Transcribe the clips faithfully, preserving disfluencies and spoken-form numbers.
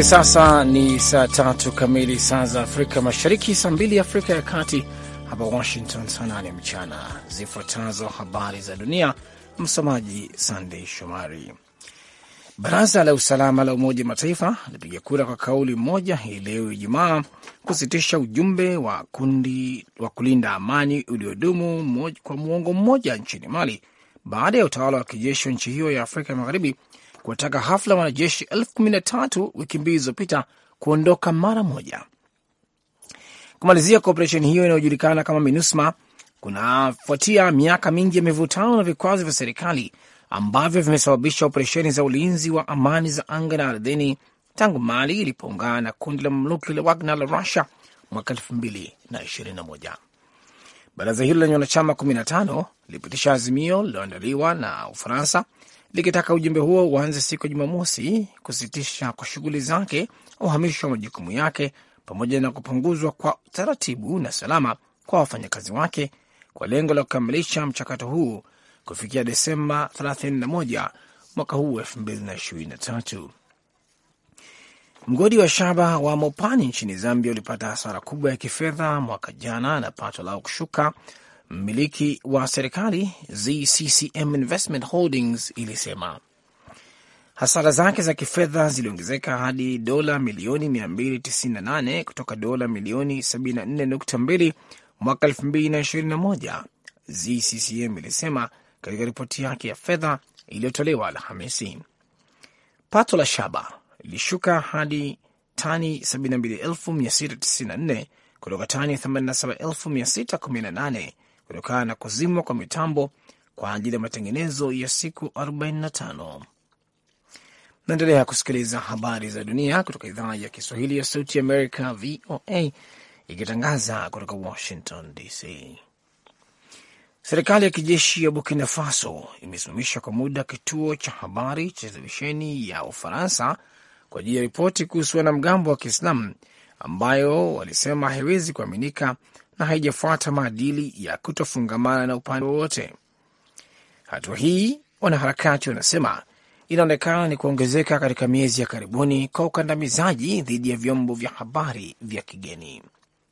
Hivi sasa ni saa tatu kamili saa za Afrika Mashariki, saa mbili Afrika ya Kati, hapa Washington saa nane mchana. Zifuatazo habari za dunia, msomaji Sunday Shomari. Baraza la usalama la Umoja Mataifa lipiga kura kwa kauli moja hii leo Ijumaa kusitisha ujumbe wa kundi wa kulinda amani uliodumu kwa muongo mmoja nchini Mali baada ya utawala wa kijeshi wa nchi hiyo ya Afrika Magharibi kuwataka hafla wanajeshi elfu kumi na tatu wiki mbili zilizopita kuondoka mara moja. Kumalizia kwa operesheni hiyo inayojulikana kama MINUSMA kunafuatia miaka mingi ya mivutano na vikwazo vya serikali ambavyo vimesababisha operesheni za ulinzi wa amani za anga na ardhini tangu Mali ilipoungana na kundi la mamluki la Wagner la Russia mwaka elfu mbili na ishirini na moja. Baraza hilo lenye wanachama kumi na tano lilipitisha azimio lililoandaliwa na Ufaransa likitaka ujumbe huo uanze siku ya Jumamosi kusitisha kwa shughuli zake, uhamisho wa majukumu yake, pamoja na kupunguzwa kwa taratibu na salama kwa wafanyakazi wake kwa lengo la kukamilisha mchakato huu kufikia Desemba thelathini na moja mwaka huu elfu mbili na ishirini na tatu. Mgodi wa shaba wa Mopani nchini Zambia ulipata hasara kubwa ya kifedha mwaka jana na pato lao kushuka. Mmiliki wa serikali Z C C M Investment Holdings ilisema hasara zake za kifedha ziliongezeka hadi dola milioni mia mbili tisini na nane kutoka dola milioni sabini na nne nukta mbili mwaka elfu mbili na ishirini na moja. Z C C M ilisema katika ripoti yake ya fedha iliyotolewa Alhamisi. Pato la shaba lilishuka hadi tani sabini na mbili elfu mia sita tisini na nne kutoka tani themanini na saba elfu mia sita kumi na nane kutokana na kuzimwa kwa mitambo kwa ajili ya matengenezo ya siku arobaini na tano. Naendelea kusikiliza habari za dunia kutoka idhaa ya Kiswahili ya Sauti ya Amerika, V O A, ikitangaza kutoka Washington D C. Serikali ya kijeshi ya Burkina Faso imesimamisha kwa muda kituo cha habari cha televisheni ya Ufaransa kwa ajili ya ripoti kuhusu wanamgambo wa Kiislamu ambayo walisema haiwezi kuaminika na haijafuata maadili ya kutofungamana na upande wowote. Hatua hii, wanaharakati wanasema, inaonekana ni kuongezeka katika miezi ya karibuni kwa ukandamizaji dhidi ya vyombo vya habari vya kigeni.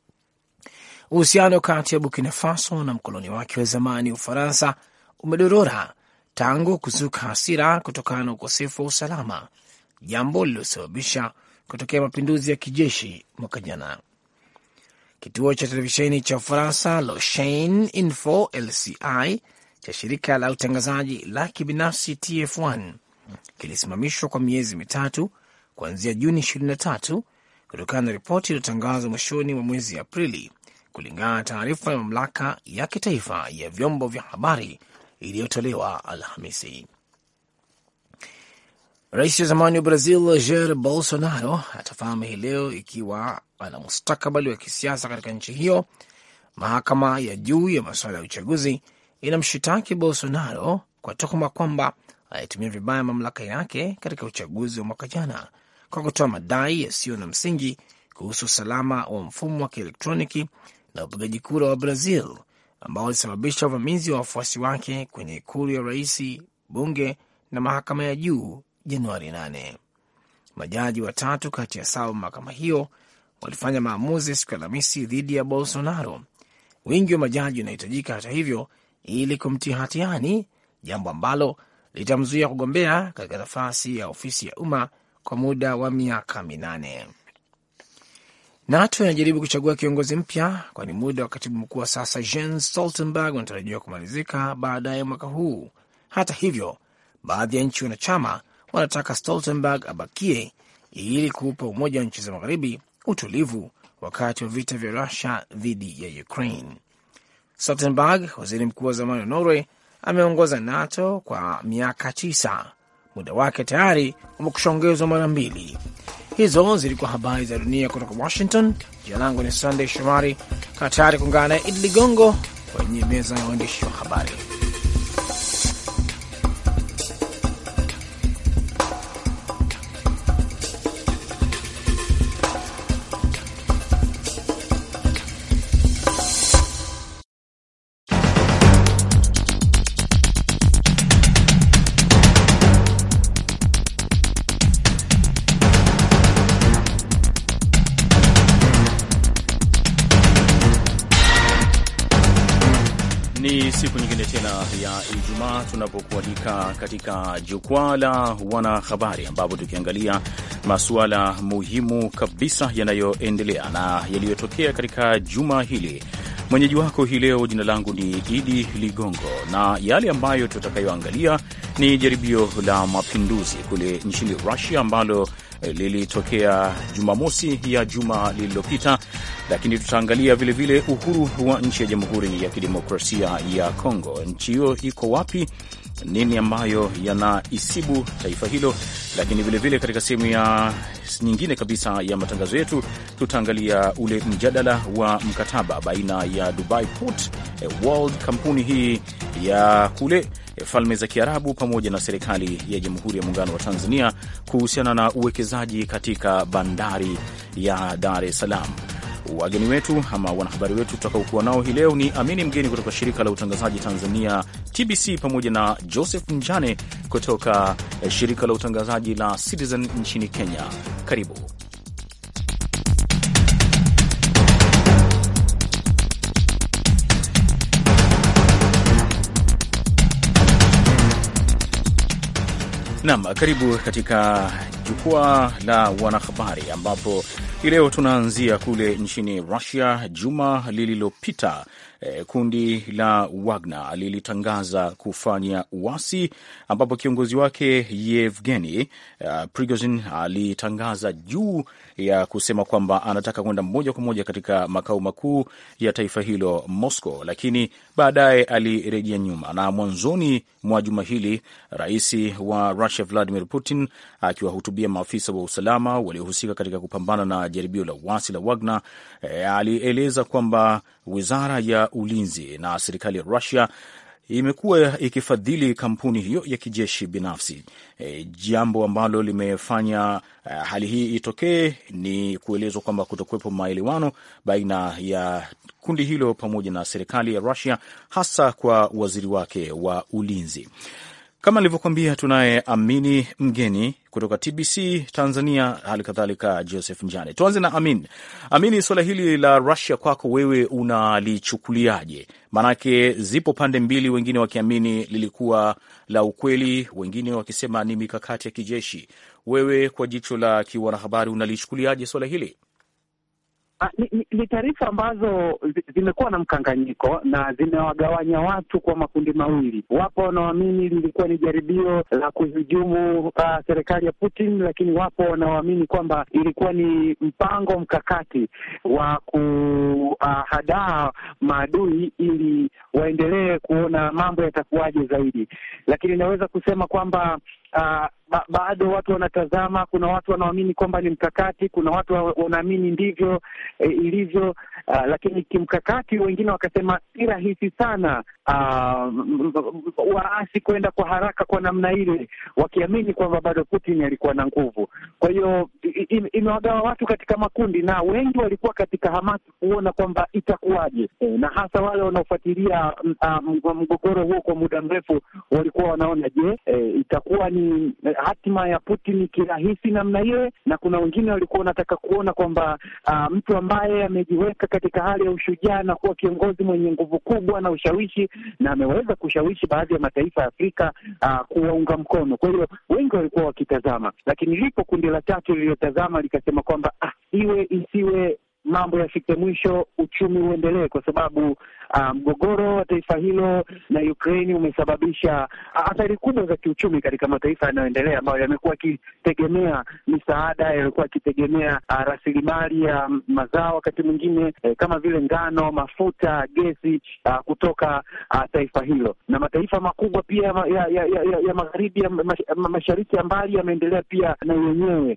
Uhusiano kati ya Burkina Faso na mkoloni wake wa zamani Ufaransa umedorora tangu kuzuka hasira kutokana na ukosefu wa usalama, jambo lililosababisha kutokea mapinduzi ya kijeshi mwaka jana. Kituo cha televisheni cha Ufaransa La Chaine Info L C I cha shirika la utangazaji la kibinafsi T F moja kilisimamishwa kwa miezi mitatu kuanzia Juni ishirini na tatu kutokana na ripoti iliyotangazwa mwishoni mwa mwezi Aprili, kulingana na taarifa ya mamlaka ya kitaifa ya vyombo vya habari iliyotolewa Alhamisi. Rais wa zamani wa Brazil Jair Bolsonaro atafahamu hii leo ikiwa ana mustakabali wa kisiasa katika nchi hiyo. Mahakama ya juu ya masuala ya uchaguzi inamshitaki Bolsonaro kwa tuhuma kwamba alitumia vibaya mamlaka yake katika uchaguzi wa mwaka jana kwa kutoa madai yasiyo na msingi kuhusu usalama wa mfumo wa kielektroniki na upigaji kura wa Brazil ambao ulisababisha uvamizi wa wafuasi wake kwenye ikulu ya rais, bunge na mahakama ya juu Januari nane. Majaji watatu kati ya saba mahakama hiyo walifanya maamuzi siku ya Alhamisi dhidi ya Bolsonaro. Wingi wa majaji unahitajika hata hivyo ili kumtia hatiani, jambo ambalo litamzuia kugombea katika nafasi ya ofisi ya umma kwa muda wa miaka minane. NATO inajaribu kuchagua kiongozi mpya, kwani muda wa katibu mkuu wa sasa Jens Stoltenberg unatarajiwa kumalizika baadaye mwaka huu. Hata hivyo, baadhi ya nchi wanachama wanataka Stoltenberg abakie ili kuupa Umoja wa Nchi za Magharibi utulivu wakati wa vita vya Russia dhidi ya Ukraine. Stoltenberg, waziri mkuu wa zamani wa Norway, ameongoza NATO kwa miaka tisa. Muda wake tayari umekushaongezwa mara mbili. Hizo zilikuwa habari za dunia kutoka Washington. Jina langu ni Sunday Shomari. Kaa tayari kuungana na Idi Ligongo kwenye meza ya waandishi wa habari. Ni siku nyingine tena ya Ijumaa tunapokualika katika jukwaa la wanahabari, ambapo tukiangalia masuala muhimu kabisa yanayoendelea na yaliyotokea katika juma hili. Mwenyeji wako hii leo, jina langu ni Idi Ligongo, na yale ambayo tutakayoangalia ni jaribio la mapinduzi kule nchini Russia ambalo lilitokea Jumamosi ya juma lililopita, lakini tutaangalia vilevile uhuru wa nchi ya Jamhuri ya Kidemokrasia ya Kongo. Nchi hiyo iko wapi? Nini ambayo yanaisibu taifa hilo? Lakini vilevile katika sehemu ya nyingine kabisa ya matangazo yetu tutaangalia ule mjadala wa mkataba baina ya Dubai Port World, kampuni hii ya kule Falme za Kiarabu, pamoja na serikali ya Jamhuri ya Muungano wa Tanzania kuhusiana na uwekezaji katika bandari ya Dar es Salaam. Wageni wetu ama wanahabari wetu tutakaokuwa nao hii leo ni Amini Mgeni kutoka shirika la utangazaji Tanzania T B C, pamoja na Joseph Njane kutoka shirika la utangazaji la Citizen nchini Kenya. Karibu. Naam, karibu katika jukwaa la wanahabari, ambapo hii leo tunaanzia kule nchini Russia. Juma lililopita eh, kundi la Wagner lilitangaza kufanya uasi, ambapo kiongozi wake Yevgeny uh, Prigozhin alitangaza juu ya kusema kwamba anataka kwenda moja kwa moja katika makao makuu ya taifa hilo Moscow, lakini baadaye alirejea nyuma. Na mwanzoni mwa juma hili rais wa Russia Vladimir Putin akiwahutubia maafisa wa usalama waliohusika katika kupambana na jaribio la uasi la Wagner, e, alieleza kwamba wizara ya ulinzi na serikali ya Russia imekuwa ikifadhili kampuni hiyo ya kijeshi binafsi. E, jambo ambalo limefanya uh, hali hii itokee ni kuelezwa kwamba kutokuwepo maelewano baina ya kundi hilo pamoja na serikali ya Russia, hasa kwa waziri wake wa ulinzi. Kama nilivyokuambia, tunaye Amini Mgeni kutoka T B C Tanzania, hali kadhalika Joseph Njane. Tuanze na Amin. Amini, swala hili la Russia kwako wewe unalichukuliaje? Maanake zipo pande mbili, wengine wakiamini lilikuwa la ukweli, wengine wakisema ni mikakati ya kijeshi. Wewe kwa jicho la kiwanahabari unalichukuliaje swala hili? Ni, ni taarifa ambazo zimekuwa na mkanganyiko na zimewagawanya watu kwa makundi mawili. Wapo wanaoamini lilikuwa ni jaribio la kuhujumu uh, serikali ya Putin, lakini wapo wanaoamini kwamba ilikuwa ni mpango mkakati wa kuhadaa uh, maadui ili waendelee kuona mambo yatakuwaje zaidi. Lakini naweza kusema kwamba uh, ba- bado watu wanatazama. Kuna watu wanaamini kwamba ni mkakati, kuna watu wanaamini ndivyo e, ilivyo. Uh, lakini kimkakati wengine wakasema si rahisi sana uh, waasi kwenda kwa haraka kwa namna ile, wakiamini kwamba bado Putin alikuwa na nguvu. Kwa hiyo imewagawa watu katika makundi, na wengi walikuwa katika hamasa kuona kwamba itakuwaje, e, na hasa wale wanaofuatilia uh, mgogoro huo kwa muda mrefu walikuwa wanaona je, e, itakuwa ni hatima ya Putin kirahisi namna ile, na kuna wengine walikuwa wanataka kuona kwamba uh, mtu ambaye amejiweka katika hali ya ushujaa na kuwa kiongozi mwenye nguvu kubwa na ushawishi, na ameweza kushawishi baadhi ya mataifa ya Afrika uh, kuwaunga mkono. Kwa hiyo wengi walikuwa wakitazama, lakini lipo kundi la tatu lililotazama likasema kwamba ah, iwe isiwe mambo yafike mwisho, uchumi uendelee, kwa sababu mgogoro um, wa taifa hilo na Ukraine umesababisha athari kubwa za kiuchumi katika mataifa yanayoendelea ambayo yamekuwa yakitegemea misaada, yalikuwa yakitegemea uh, rasilimali ya uh, mazao wakati mwingine eh, kama vile ngano, mafuta, gesi uh, kutoka uh, taifa hilo. Na mataifa makubwa pia ya, ya, ya, ya, ya magharibi ya mash, mashariki ya mbali yameendelea pia na yenyewe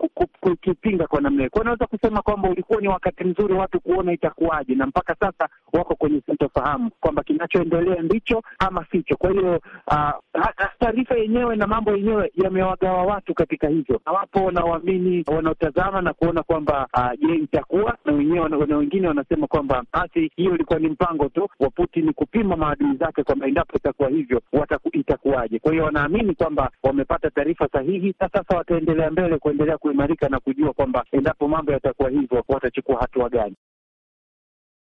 kukipinga kwa namna. Kwa naweza kusema kwamba ulikuwa ni wakati mzuri watu kuona itakuwaje, na mpaka sasa wako kwenye sintofahamu kwamba kinachoendelea ndicho ama sicho. Kwa hiyo uh, taarifa yenyewe na mambo yenyewe yamewagawa watu katika hivyo, na wapo wanaoamini, wanaotazama na kuona kwamba uh, je, itakuwa, na wenyewe na wengine wanasema kwamba basi hiyo ilikuwa ni mpango tu wa Putin kupima maadui zake kwamba endapo itakuwa hivyo wataku, itakuwaje. Kwa hiyo wanaamini kwamba wamepata taarifa sahihi, na sasa wataendelea mbele kuendelea kuimarika na kujua kwamba endapo mambo yatakuwa hivyo watachukua hatua gani.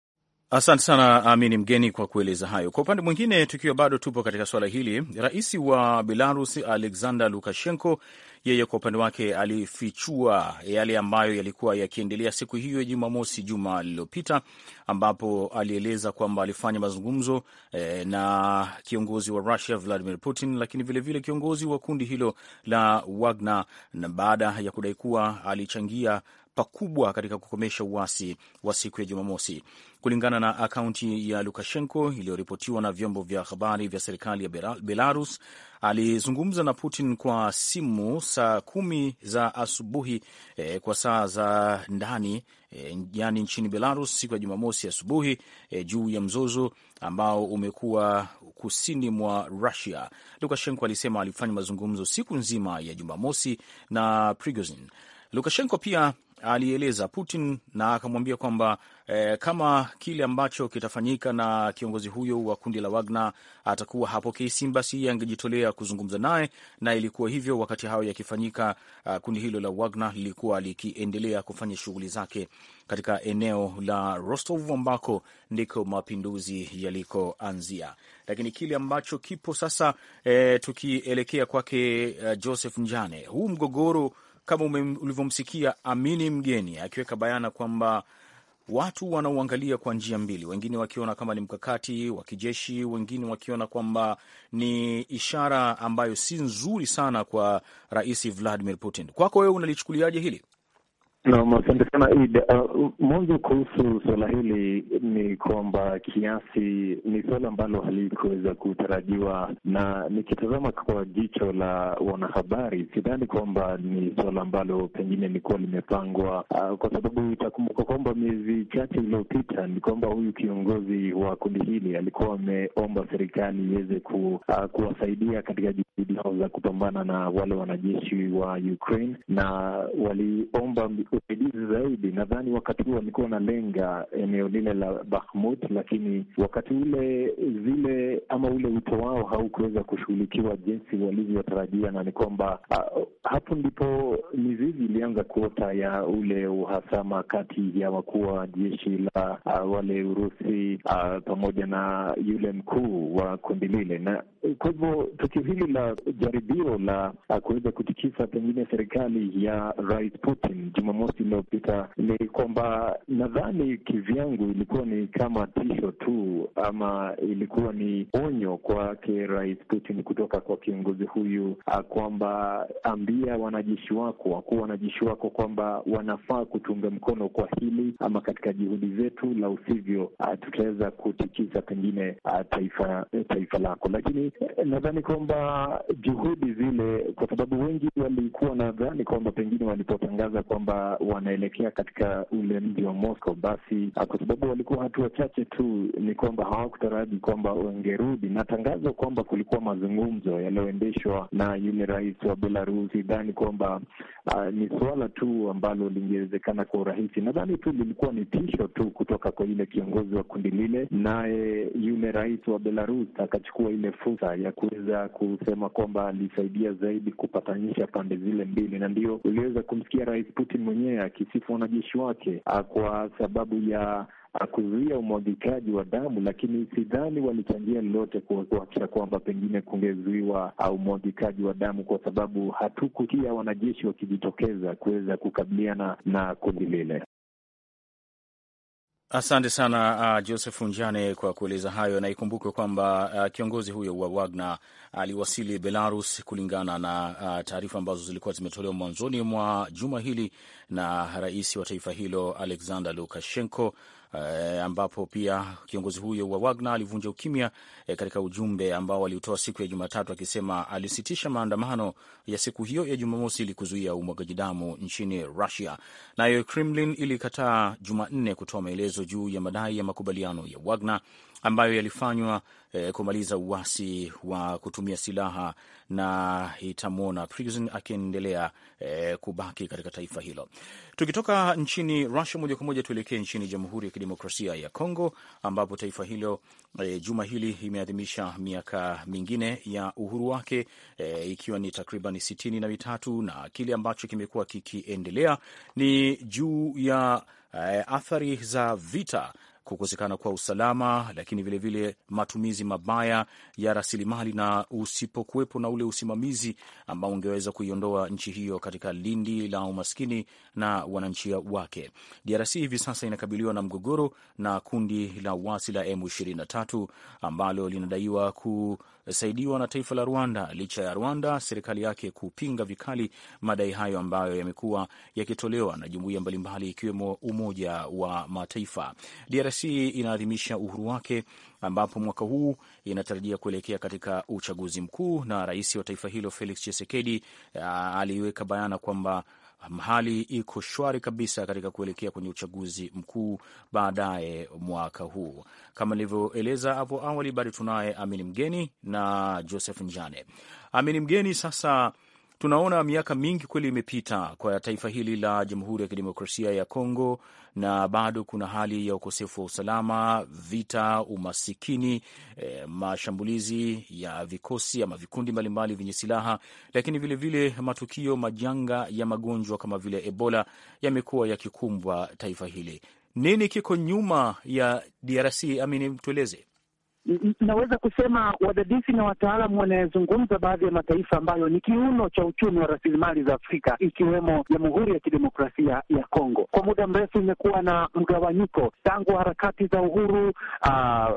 Asante sana Amini Mgeni kwa kueleza hayo. Kwa upande mwingine, tukiwa bado tupo katika swala hili, rais wa Belarus Alexander Lukashenko, yeye kwa upande wake alifichua yale ambayo yalikuwa yakiendelea siku hiyo ya Jumamosi juma lililopita, ambapo alieleza kwamba alifanya mazungumzo eh, na kiongozi wa Russia Vladimir Putin, lakini vilevile vile kiongozi wa kundi hilo la Wagner, na baada ya kudai kuwa alichangia pakubwa katika kukomesha uasi wa siku ya Jumamosi. Kulingana na akaunti ya Lukashenko iliyoripotiwa na vyombo vya habari vya serikali ya Belarus, alizungumza na Putin kwa simu saa kumi za asubuhi eh, kwa saa za ndani eh, yani nchini Belarus siku ya Jumamosi asubuhi eh, juu ya mzozo ambao umekuwa kusini mwa Russia. Lukashenko alisema alifanya mazungumzo siku nzima ya Jumamosi na Prigozhin. Lukashenko pia alieleza Putin na akamwambia kwamba eh, kama kile ambacho kitafanyika na kiongozi huyo wa kundi la Wagner atakuwa hapokei simu, basi angejitolea kuzungumza naye, na ilikuwa hivyo. Wakati hayo yakifanyika, uh, kundi hilo la Wagner lilikuwa likiendelea kufanya shughuli zake katika eneo la Rostov ambako ndiko mapinduzi yalikoanzia. Lakini kile ambacho kipo sasa, eh, tukielekea kwake uh, Joseph Njane, huu mgogoro kama ulivyomsikia Amini Mgeni akiweka bayana kwamba watu wanauangalia kwa njia mbili, wengine wakiona kama ni mkakati wa kijeshi, wengine wakiona kwamba ni ishara ambayo si nzuri sana kwa Rais Vladimir Putin. Kwako wewe unalichukuliaje hili? Naam, asante sana Id. Uh, mwanzo kuhusu suala hili ni kwamba kiasi ni suala ambalo halikuweza kutarajiwa, na nikitazama kwa jicho la wanahabari, sidhani kwamba ni suala ambalo pengine lilikuwa limepangwa, uh, kwa sababu itakumbuka kwamba miezi chache iliyopita ni kwamba huyu kiongozi wa kundi hili alikuwa ameomba serikali iweze ku, uh, kuwasaidia katika juhudi zao za kupambana na wale wanajeshi wa Ukraine, na waliomba usaidizi zaidi. Nadhani wakati huo walikuwa wanalenga eneo lile la Bakhmut, lakini wakati ule zile ama ule wito wao haukuweza kushughulikiwa jinsi walivyotarajia, na ni kwamba uh, hapo ndipo mizizi ilianza kuota ya ule uhasama kati ya wakuu wa jeshi la uh, wale Urusi uh, pamoja na yule mkuu wa kundi lile. Na kwa hivyo tukio hili la jaribio la uh, kuweza kutikisa pengine serikali ya Rais Putin Jumamosi iliyopita, ni kwamba nadhani kivyangu ilikuwa ni kama tisho tu, ama ilikuwa ni onyo kwake Rais Putin kutoka kwa kiongozi huyu, kwamba ambia wanajeshi wako, wakuu wanajeshi wako kwamba wanafaa kutunga mkono kwa hili ama katika juhudi zetu, la usivyo tutaweza kutikisa pengine taifa taifa lako. Lakini nadhani kwamba juhudi zile, kwa sababu wengi walikuwa nadhani kwamba pengine walipotangaza kwamba wanaelekea katika ule mji wa Moscow, basi kwa sababu walikuwa hatua chache tu, ni kwamba hawakutaraji kwamba wangerudi na tangazo kwamba kulikuwa mazungumzo yaliyoendeshwa na yule rais wa Belarus. Dhani kwamba uh, ni suala tu ambalo lingewezekana kwa urahisi. Nadhani tu lilikuwa ni tisho tu kutoka kwa yule kiongozi wa kundi lile, naye yule rais wa Belarus akachukua ile fursa ya kuweza kusema kwamba alisaidia zaidi kupatanisha pande zile mbili, na ndio uliweza kumsikia Rais Putin mwenyewe akisifu wanajeshi wake kwa sababu ya kuzuia umwagikaji wa damu, lakini sidhani walichangia lolote kuhakikisha kwamba pengine kungezuiwa au umwagikaji wa damu, kwa sababu hatukutia wanajeshi wakijitokeza kuweza kukabiliana na kundi lile. Asante sana uh, Joseph Njane kwa kueleza hayo, na ikumbukwe kwamba uh, kiongozi huyo wa Wagner aliwasili uh, Belarus kulingana na uh, taarifa ambazo zilikuwa zimetolewa mwanzoni mwa juma hili na rais wa taifa hilo Alexander Lukashenko. Uh, ambapo pia kiongozi huyo wa Wagner alivunja ukimya uh, katika ujumbe ambao aliutoa siku ya Jumatatu akisema alisitisha maandamano ya siku hiyo ya Jumamosi ili kuzuia umwagaji damu nchini Russia. Nayo Kremlin ilikataa Jumanne kutoa maelezo juu ya madai ya makubaliano ya Wagner ambayo yalifanywa eh, kumaliza uasi wa kutumia silaha, na itamwona Prigozhin akiendelea eh, kubaki katika taifa hilo. Tukitoka nchini Russia moja kwa moja tuelekee nchini Jamhuri ya Kidemokrasia ya Kongo, ambapo taifa hilo eh, juma hili imeadhimisha miaka mingine ya uhuru wake, eh, ikiwa ni takriban sitini na mitatu, na kile ambacho kimekuwa kikiendelea ni juu ya eh, athari za vita kukosekana kwa usalama, lakini vilevile vile matumizi mabaya ya rasilimali na usipokuwepo na ule usimamizi ambao ungeweza kuiondoa nchi hiyo katika lindi la umaskini na wananchi wake. D R C hivi sasa inakabiliwa na mgogoro na kundi la uasi la M ishirini na tatu ambalo linadaiwa kusaidiwa na taifa la Rwanda, licha ya Rwanda serikali yake kupinga vikali madai hayo ambayo yamekuwa yakitolewa na jumuiya mbalimbali ikiwemo Umoja wa Mataifa. D R C inaadhimisha uhuru wake ambapo mwaka huu inatarajia kuelekea katika uchaguzi mkuu, na rais wa taifa hilo Felix Tshisekedi aliweka bayana kwamba hali iko shwari kabisa katika kuelekea kwenye uchaguzi mkuu baadaye mwaka huu. Kama nilivyoeleza hapo awali, bado tunaye Amini Mgeni na Joseph Njane. Amini Mgeni, sasa tunaona miaka mingi kweli imepita kwa taifa hili la Jamhuri ya Kidemokrasia ya Kongo, na bado kuna hali ya ukosefu wa usalama, vita, umasikini, e, mashambulizi ya vikosi ama vikundi mbalimbali vyenye silaha, lakini vilevile vile matukio majanga ya magonjwa kama vile Ebola yamekuwa yakikumbwa taifa hili. Nini kiko nyuma ya D R C? Amini, tueleze. Naweza kusema wadadisi na wataalamu wanayezungumza baadhi ya mataifa ambayo ni kiuno cha uchumi wa rasilimali za Afrika, ikiwemo Jamhuri ya Kidemokrasia ya Kongo. Kwa muda mrefu imekuwa na mgawanyiko tangu harakati za uhuru uh,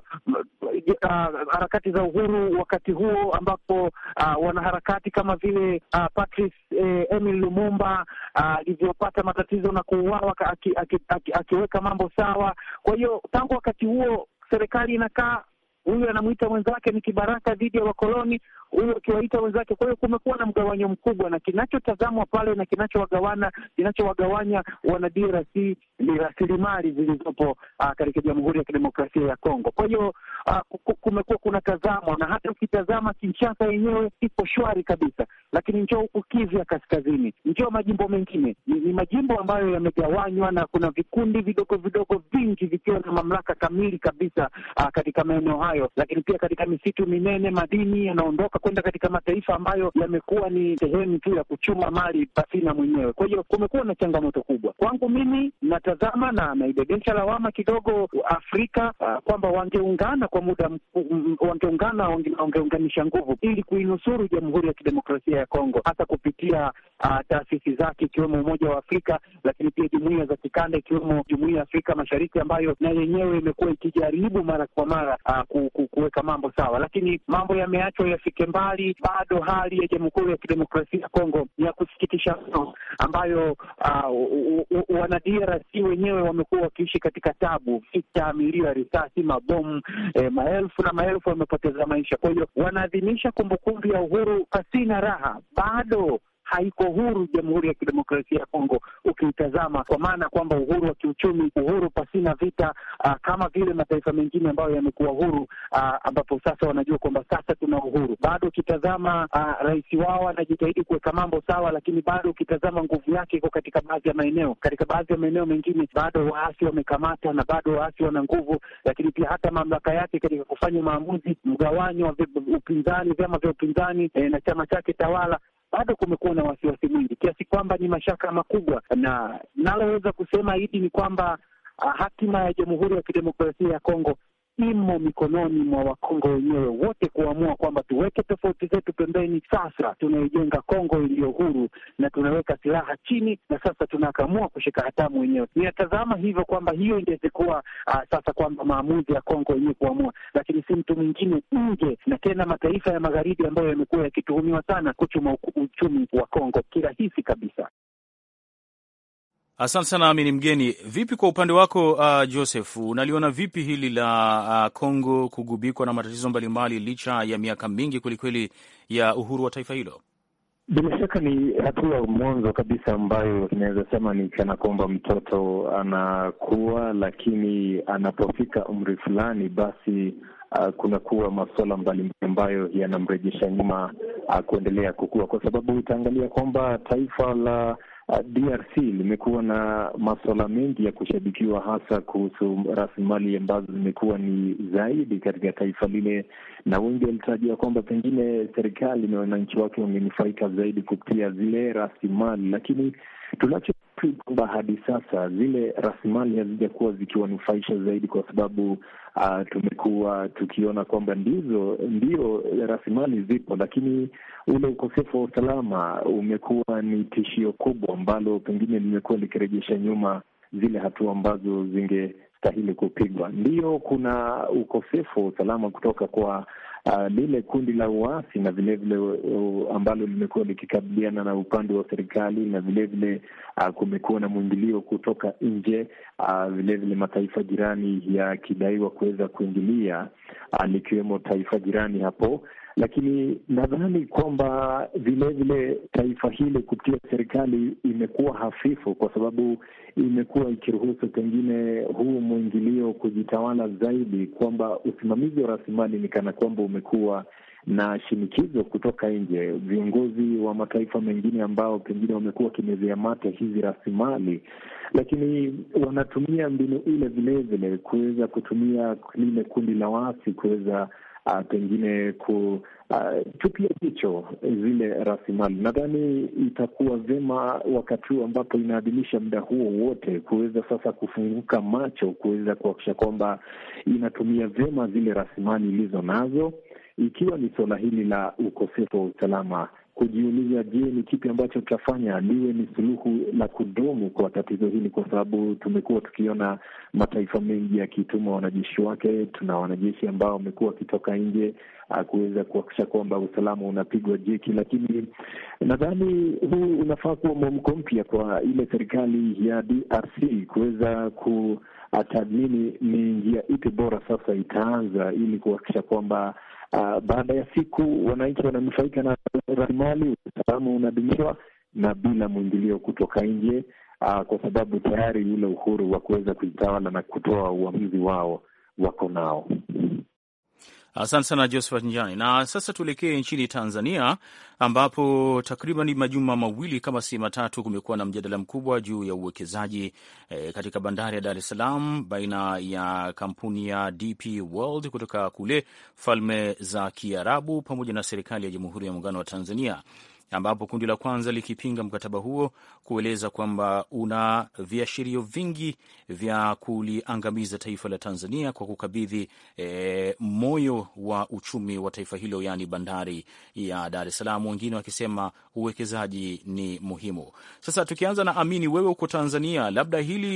uh, harakati za uhuru wakati huo ambapo uh, wanaharakati kama vile uh, Patrice eh, Emile Lumumba alivyopata uh, matatizo na kuuawa akiweka aki, aki, aki mambo sawa. Kwa hiyo tangu wakati huo serikali inakaa, huyu anamuita mwenzake ni kibaraka dhidi ya wakoloni, huyu akiwaita wenzake. Kwa hiyo kumekuwa na mgawanyo mkubwa, na kinachotazamwa pale na kinachowagawana kinachowagawanya wana D R C ni rasilimali zilizopo uh, katika Jamhuri ya Kidemokrasia ya Kongo. Kwa hiyo uh, kumekuwa kuna tazamwa, na hata ukitazama Kinshasa yenyewe ipo shwari kabisa, lakini njoo huku Kivu ya Kaskazini, njoo majimbo mengine, ni, ni majimbo ambayo yamegawanywa na kuna vikundi vidogo vidogo vingi vikiwa na mamlaka kamili kabisa uh, katika maeneo hayo. Lakini pia katika misitu minene, madini yanaondoka kwenda katika mataifa ambayo yamekuwa ni sehemu tu ya kuchuma mali pasina mwenyewe. Kwa hiyo kumekuwa na changamoto kubwa. Kwangu mimi natazama na naibebesha lawama kidogo Afrika uh, kwamba wangeungana kwa muda um, wangeungana wangeunganisha nguvu ili kuinusuru Jamhuri ya Kidemokrasia ya Kongo, hasa kupitia uh, taasisi zake ikiwemo Umoja wa Afrika, lakini pia jumuiya za kikanda ikiwemo Jumuiya ya Afrika Mashariki ambayo na yenyewe imekuwa ikijaribu mara kwa mara uh, ku, kuweka mambo sawa, lakini mambo yameachwa yafike mbali. Bado hali ya Jamhuri ya Kidemokrasia ya Kongo ni ya kusikitisha mno, ambayo uh, wana D R C wenyewe wamekuwa wakiishi katika tabu, vita, milio ya risasi, mabomu, eh, maelfu na maelfu wamepoteza maisha. Kwa hiyo wanaadhimisha kumbukumbu ya uhuru pasina raha. Bado haiko huru Jamhuri ya Kidemokrasia ya Kongo ukiitazama, kwa maana kwamba uhuru wa kiuchumi, uhuru pasina vita, uh, kama vile mataifa mengine ambayo yamekuwa huru, uh, ambapo sasa wanajua kwamba sasa tuna uhuru. Bado ukitazama uh, rais wao anajitahidi kuweka mambo sawa, lakini bado ukitazama nguvu yake iko katika baadhi ya maeneo. Katika baadhi ya maeneo mengine bado waasi wamekamata na bado waasi wana nguvu, lakini pia hata mamlaka yake katika kufanya maamuzi, mgawanyo wa upinzani, vyama vya upinzani eh, na chama chake tawala, bado kumekuwa na wasiwasi mwingi kiasi kwamba ni mashaka makubwa. Na naloweza kusema hili ni kwamba uh, hatima ya Jamhuri ya Kidemokrasia ya Kongo imo mikononi mwa Wakongo wenyewe wote kuamua kwamba tuweke tofauti zetu pembeni. Sasa tunaijenga Kongo iliyo huru na tunaweka silaha chini, na sasa tunakamua kushika hatamu wenyewe. Ninatazama hivyo kwamba hiyo ingeweza kuwa uh, sasa kwamba maamuzi ya Kongo wenyewe kuamua, lakini si mtu mwingine nje, na tena mataifa ya magharibi ambayo yamekuwa yakituhumiwa sana kuchuma uchumi wa Kongo kirahisi kabisa. Asante sana Amini Mgeni. Vipi kwa upande wako uh, Joseph, unaliona vipi hili la Kongo uh, kugubikwa na matatizo mbalimbali licha ya miaka mingi kwelikweli ya uhuru wa taifa hilo? Bila shaka ni hatua mwanzo kabisa ambayo inaweza sema ni kana kwamba mtoto anakuwa, lakini anapofika umri fulani basi uh, kunakuwa masuala mbalimbali ambayo yanamrejesha nyuma uh, kuendelea kukua, kwa sababu utaangalia kwamba taifa la Uh, D R C limekuwa na masuala mengi ya kushabikiwa, hasa kuhusu rasilimali ambazo zimekuwa ni zaidi katika taifa lile, na wengi walitarajia kwamba pengine serikali na wananchi wake wangenufaika zaidi kupitia zile rasilimali, lakini tunacho tu kwamba hadi sasa zile rasilimali hazijakuwa zikiwanufaisha zaidi, kwa sababu uh, tumekuwa tukiona kwamba ndizo ndio rasilimali zipo, lakini ule ukosefu wa usalama umekuwa ni tishio kubwa ambalo pengine limekuwa likirejesha nyuma zile hatua ambazo zingestahili kupigwa. Ndiyo, kuna ukosefu wa usalama kutoka kwa Uh, lile kundi la uasi na vilevile uh, ambalo limekuwa likikabiliana na upande wa serikali, na vilevile uh, kumekuwa na mwingilio kutoka nje, uh, vilevile mataifa jirani yakidaiwa kuweza kuingilia, uh, likiwemo taifa jirani hapo. Lakini nadhani kwamba vilevile taifa hili kupitia serikali imekuwa hafifu, kwa sababu imekuwa ikiruhusu pengine huu mwingilio kujitawala zaidi, kwamba usimamizi wa rasilimali ni kana kwamba umekuwa na shinikizo kutoka nje. Viongozi wa mataifa mengine ambao pengine wamekuwa wakimezea mate hizi rasilimali, lakini wanatumia mbinu ile vilevile kuweza kutumia lile kundi la waasi kuweza Uh, pengine kutupia uh, jicho zile rasilimali. Nadhani itakuwa vema wakati huu ambapo inaadhimisha muda huo wote kuweza sasa kufunguka macho, kuweza kuhakikisha kwamba inatumia vema zile rasilimali ilizo nazo, ikiwa ni suala hili la ukosefu wa usalama, kujiuliza, je, ni kipi ambacho tutafanya liwe ni suluhu la kudumu kwa tatizo hili? Kwa sababu tumekuwa tukiona mataifa mengi yakituma wanajeshi wake. Tuna wanajeshi ambao wamekuwa wakitoka nje kuweza kuhakikisha kwamba usalama unapigwa jeki, lakini nadhani huu unafaa kuwa mwamko mpya kwa ile serikali ya D R C kuweza kutathmini ni njia ipi bora sasa itaanza ili kuhakikisha kwamba Uh, baada ya siku wananchi wananufaika na rasilimali, usalama unadumishwa na bila mwingilio kutoka nje, uh, kwa sababu tayari ule uhuru wa kuweza kujitawala na kutoa uamuzi wao wako nao. Asante sana Josephat Njani. Na sasa tuelekee nchini Tanzania, ambapo takriban majuma mawili kama si matatu kumekuwa na mjadala mkubwa juu ya uwekezaji eh, katika bandari ya Dar es Salaam baina ya kampuni ya D P World kutoka kule Falme za Kiarabu pamoja na serikali ya Jamhuri ya Muungano wa Tanzania, ambapo kundi la kwanza likipinga mkataba huo, kueleza kwamba una viashirio vingi vya kuliangamiza taifa la Tanzania kwa kukabidhi e, moyo wa uchumi wa taifa hilo, yani bandari ya Dar es Salaam, wengine wakisema uwekezaji ni muhimu. Sasa tukianza na Amini, wewe uko Tanzania, labda hili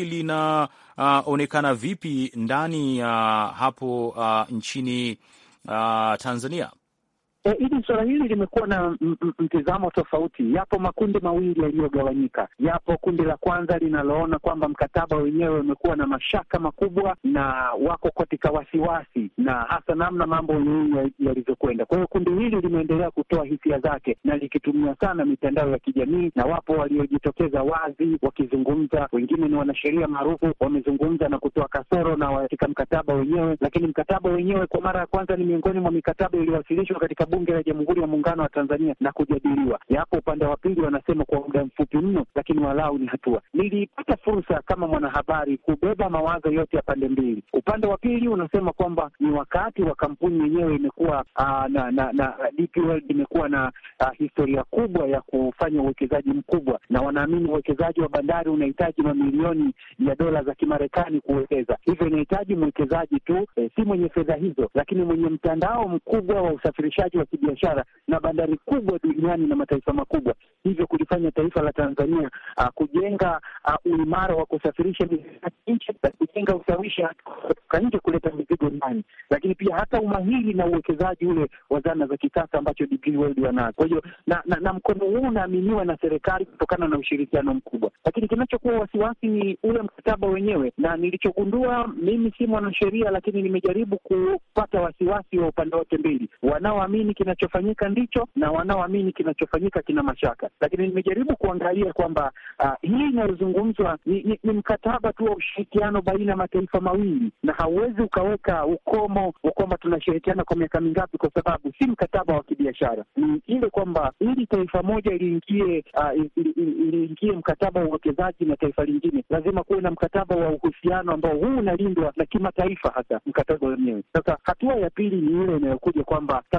linaonekana uh, vipi ndani ya uh, hapo uh, nchini uh, Tanzania? Hili suala hili limekuwa na mtizamo tofauti. Yapo makundi mawili yaliyogawanyika. Yapo kundi la kwanza linaloona kwamba mkataba wenyewe umekuwa na mashaka makubwa na wako katika wasiwasi na hasa namna mambo yenyewe yalivyokwenda. Kwa hiyo kundi hili limeendelea kutoa hisia zake na likitumia sana mitandao ya kijamii, na wapo waliojitokeza wazi wakizungumza. Wengine ni wanasheria maarufu, wamezungumza na kutoa kasoro na katika mkataba wenyewe, lakini mkataba wenyewe kwa mara ya kwanza ni miongoni mwa mikataba iliyowasilishwa katika Bunge la Jamhuri ya Muungano wa Tanzania na kujadiliwa. Yapo upande wa pili wanasema kwa muda mfupi mno, lakini walau ni hatua. Nilipata fursa kama mwanahabari kubeba mawazo yote ya pande mbili. Upande wa pili unasema kwamba ni wakati wa kampuni yenyewe imekuwa uh, na na, na D P World imekuwa na uh, historia kubwa ya kufanya uwekezaji mkubwa, na wanaamini uwekezaji wa bandari unahitaji mamilioni ya dola za Kimarekani kuwekeza. Hivyo inahitaji mwekezaji tu eh, si mwenye fedha hizo, lakini mwenye mtandao mkubwa wa usafirishaji wa kibiashara na bandari kubwa duniani na mataifa makubwa, hivyo kulifanya taifa la Tanzania uh, kujenga uh, uimara wa kusafirisha mizigo nje, kujenga ushawishi kutoka nje kuleta mizigo ndani, lakini pia hata umahiri na uwekezaji ule wa zana za kisasa ambacho D P World wanazo. Kwa hiyo na, na, na mkono huu unaaminiwa na serikali kutokana na ushirikiano mkubwa, lakini kinachokuwa wasiwasi ni ule mkataba wenyewe. Na nilichogundua, mimi si mwanasheria, lakini nimejaribu kupata wasiwasi wa upande wote mbili, wanaoamini kinachofanyika ndicho na wanaoamini kinachofanyika kina mashaka. Lakini nimejaribu kuangalia kwamba uh, hii inayozungumzwa ni, ni, ni mkataba tu wa ushirikiano baina ya mataifa mawili, na hauwezi ukaweka ukomo wa kwamba tunashirikiana kwa miaka mingapi, kwa sababu si mkataba wa kibiashara. Ni ile kwamba ili taifa moja iliingie uh, iliingie mkataba wa uwekezaji na taifa lingine, lazima kuwe na mkataba wa uhusiano ambao huu unalindwa na kimataifa, hata mkataba wenyewe. Sasa hatua ya pili ni ile inayokuja kwamba sasa ni nini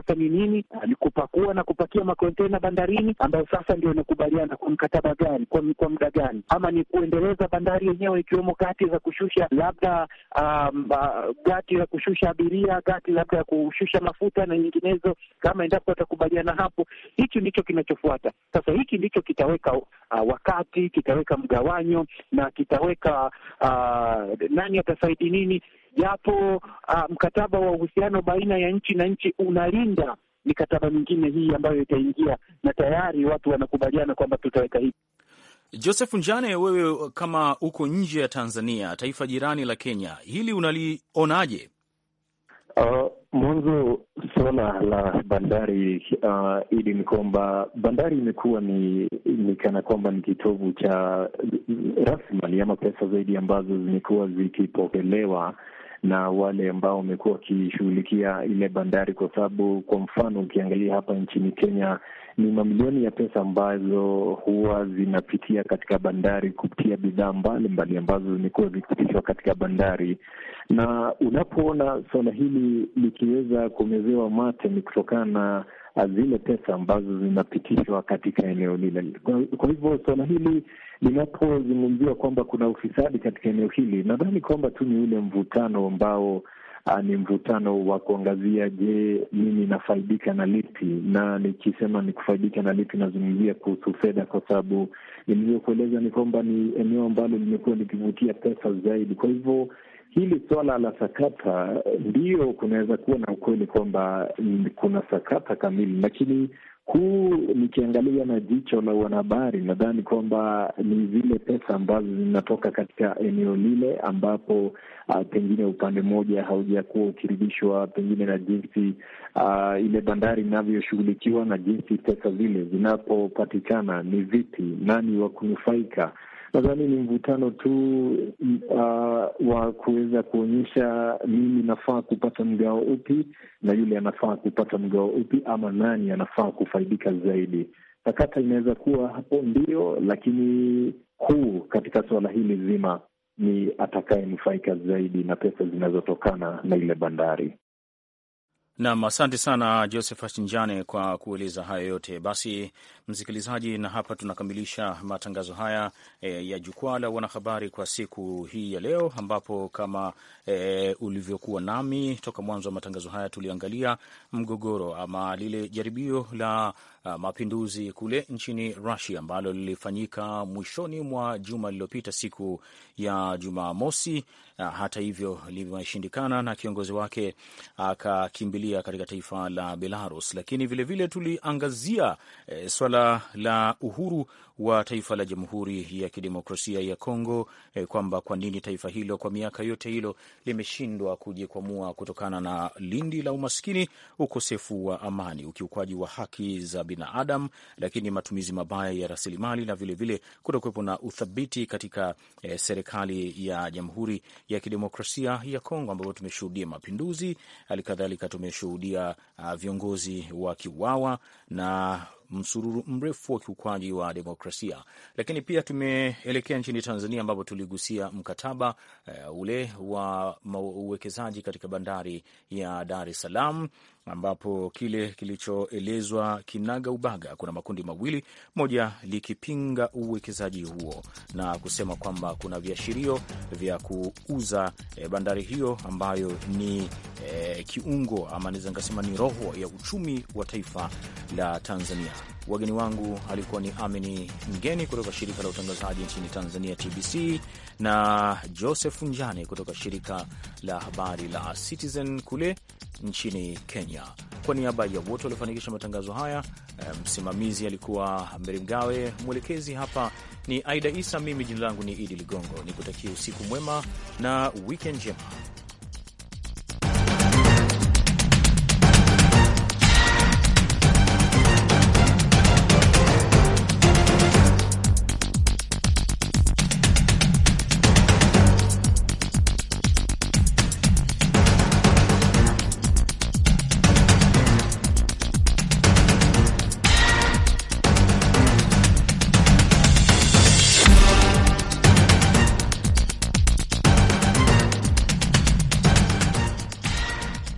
nini, ni kupakua na kupakia makontena bandarini, ambayo sasa ndio inakubaliana kwa mkataba gani, kwa, kwa muda gani, ama ni kuendeleza bandari yenyewe ikiwemo gati za kushusha labda um, uh, gati za kushusha abiria, gati labda ya kushusha mafuta na nyinginezo. Kama endapo watakubaliana hapo, hichi ndicho kinachofuata. Sasa hiki ndicho kitaweka uh, wakati, kitaweka mgawanyo na kitaweka uh, nani atafaidi nini, japo uh, mkataba wa uhusiano baina ya nchi na nchi unalinda mikataba mingine hii ambayo itaingia, na tayari watu wanakubaliana kwamba tutaweka hivi. Joseph Njane, wewe kama uko nje ya Tanzania, taifa jirani la Kenya, hili unalionaje? Uh, mwanzo suala la bandari uh, ili ni kwamba bandari imekuwa ni, ni kana kwamba ni kitovu cha rasilimali ama pesa zaidi ambazo zimekuwa zikipokelewa na wale ambao wamekuwa wakishughulikia ile bandari, kwa sababu kwa mfano ukiangalia hapa nchini Kenya ni mamilioni ya pesa ambazo huwa zinapitia katika bandari kupitia bidhaa mbalimbali ambazo zimekuwa zikipitishwa katika bandari, na unapoona suala hili likiweza kumezewa mate ni kutokana na zile pesa ambazo zinapitishwa katika eneo lile. Kwa, kwa hivyo suala hili linapozungumziwa kwamba kuna ufisadi katika eneo hili, nadhani kwamba tu ni ule mvutano ambao Uh, ni mvutano wa kuangazia, je, mimi nafaidika na lipi? Na nikisema ni kufaidika na lipi, nazungumzia kuhusu fedha, kwa sababu nilivyokueleza ni kwamba ni eneo ambalo limekuwa likivutia pesa zaidi. Kwa hivyo hili swala la sakata, ndio kunaweza kuwa na ukweli kwamba kuna sakata kamili, lakini huu nikiangalia na jicho la wanahabari, nadhani kwamba ni zile pesa ambazo zinatoka katika eneo lile ambapo uh, pengine upande mmoja haujakuwa ukiridhishwa pengine na jinsi uh, ile bandari inavyoshughulikiwa na jinsi pesa zile zinapopatikana ni vipi, nani wa kunufaika. Nadhani ni mvutano tu uh, wa kuweza kuonyesha mimi nafaa kupata mgao upi na yule anafaa kupata mgao upi, ama nani anafaa kufaidika zaidi. Sakata inaweza kuwa hapo ndio, lakini kuu katika suala hili zima ni atakayenufaika zaidi na pesa zinazotokana na ile bandari. Naam, asante sana Joseph Njane kwa kueleza hayo yote. Basi msikilizaji, na hapa tunakamilisha matangazo haya e, ya jukwaa la wanahabari kwa siku hii ya leo, ambapo kama e, ulivyokuwa nami toka mwanzo wa matangazo haya, tuliangalia mgogoro ama lile jaribio la uh, mapinduzi kule nchini Russia ambalo lilifanyika mwishoni mwa juma lililopita siku ya Jumamosi. Uh, hata hivyo limeshindikana na kiongozi wake akakimbilia uh, katika taifa la Belarus, lakini vilevile tuliangazia eh, swala la uhuru wa taifa la Jamhuri ya Kidemokrasia ya Kongo, eh, kwamba kwa nini taifa hilo kwa miaka yote hilo limeshindwa kujikwamua kutokana na lindi la umaskini, ukosefu wa amani, ukiukwaji wa haki za binadamu, lakini matumizi mabaya ya rasilimali na vilevile kutokuwepo na uthabiti katika eh, serikali ya Jamhuri ya Kidemokrasia ya Kongo, ambapo tumeshuhudia mapinduzi, halikadhalika tumeshuhudia uh, viongozi wa kiuawa na msururu mrefu wa kiukwaji wa demokrasia. Lakini pia tumeelekea nchini Tanzania ambapo tuligusia mkataba uh, ule wa uwekezaji katika bandari ya Dar es Salaam, ambapo kile kilichoelezwa kinaga ubaga, kuna makundi mawili, moja likipinga uwekezaji huo na kusema kwamba kuna viashirio vya kuuza e, bandari hiyo ambayo ni e, kiungo ama naweza nikasema ni roho ya uchumi wa taifa la Tanzania. Wageni wangu alikuwa ni Amini Mgeni kutoka shirika la utangazaji nchini Tanzania T B C na Joseph Njane kutoka shirika la habari la Citizen kule nchini Kenya. Kwa niaba ya wote waliofanikisha matangazo haya, msimamizi alikuwa Meri Mgawe, mwelekezi hapa ni Aida Isa, mimi jina langu ni Idi Ligongo, nikutakia usiku mwema na weekend njema.